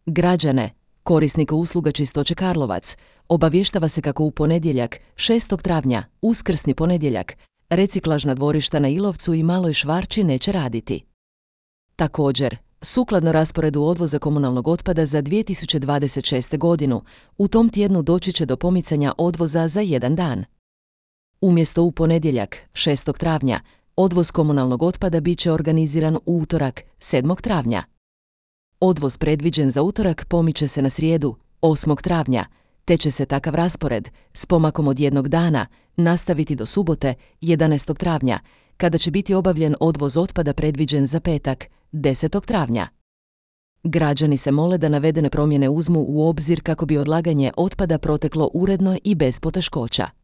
Građane, korisnika usluga Čistoće Karlovac, obavještava se kako u ponedjeljak, 6. travnja, uskrsni ponedjeljak, reciklažna dvorišta na Ilovcu i Maloj Švarči neće raditi. Također, sukladno rasporedu odvoza komunalnog otpada za 2026. godinu, u tom tjednu doći će do pomicanja odvoza za jedan dan. Umjesto u ponedjeljak, 6. travnja, odvoz komunalnog otpada bit će organiziran u utorak, 7. travnja. Odvoz predviđen za utorak pomiče se na srijedu, 8. travnja, te će se takav raspored, s pomakom od jednog dana, nastaviti do subote, 11. travnja, kada će biti obavljen odvoz otpada predviđen za petak, 10. travnja. Građani se mole da navedene promjene uzmu u obzir kako bi odlaganje otpada proteklo uredno i bez poteškoća.